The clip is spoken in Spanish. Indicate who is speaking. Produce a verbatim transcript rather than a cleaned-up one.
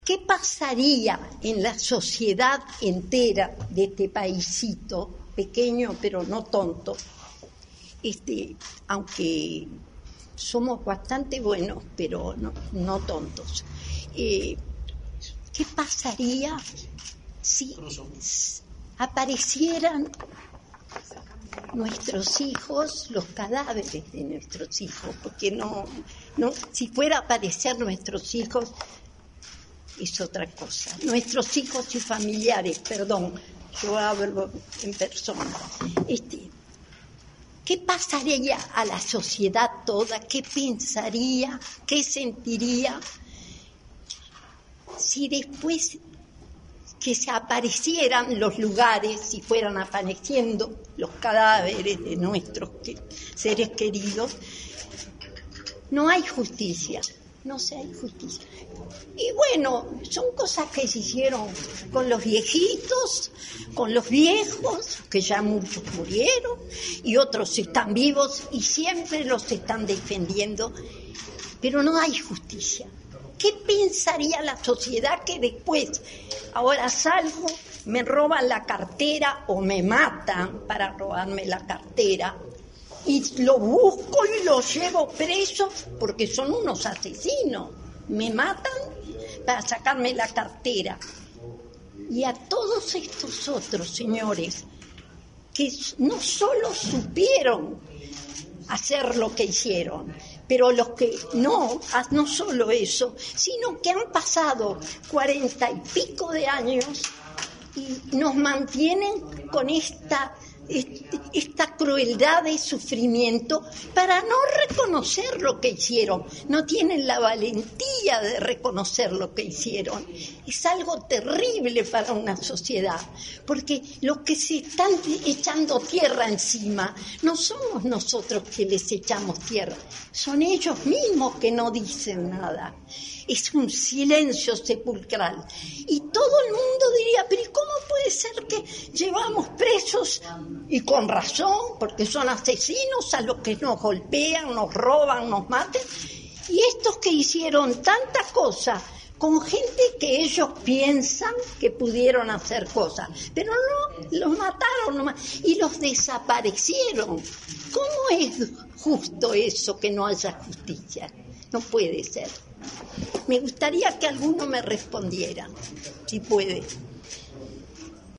Speaker 1: ¿Qué pasaría en la sociedad entera de este paísito, pequeño pero no tonto? Este, aunque somos bastante buenos, pero no, no tontos. Eh, ¿Qué pasaría si aparecieran nuestros hijos, los cadáveres de nuestros hijos? Porque no, no, si fuera a aparecer nuestros hijos, es otra cosa. Nuestros hijos y familiares, perdón, yo hablo en persona. Este, ¿Qué pasaría a la sociedad toda? ¿Qué pensaría? ¿Qué sentiría? Si después que se aparecieran los lugares, si fueran apareciendo los cadáveres de nuestros seres queridos, no hay justicia. No sé, hay justicia. Y bueno, son cosas que se hicieron con los viejitos, con los viejos, que ya muchos murieron, y otros están vivos y siempre los están defendiendo, pero no hay justicia. ¿Qué pensaría la sociedad que después, ahora salgo, me roban la cartera o me matan para robarme la cartera? Y lo busco y lo llevo preso porque son unos asesinos. Me matan para sacarme la cartera. Y a todos estos otros señores que no solo supieron hacer lo que hicieron, pero los que no, no solo eso, sino que han pasado cuarenta y pico de años y nos mantienen con esta... esta crueldad y sufrimiento para no reconocer lo que hicieron. No tienen la valentía de reconocer lo que hicieron. Es algo terrible para una sociedad, porque los que se están echando tierra encima no somos nosotros que les echamos tierra, son ellos mismos que no dicen nada. Es un silencio sepulcral. Y todo el mundo diría, pero ¿cómo puede ser que llevamos presos? Y con razón, porque son asesinos a los que nos golpean, nos roban, nos matan. Y estos que hicieron tanta cosa con gente que ellos piensan que pudieron hacer cosas, pero no, los mataron nomás y los desaparecieron. ¿Cómo es justo eso, que no haya justicia? No puede ser. Me gustaría que alguno me respondiera, si puede.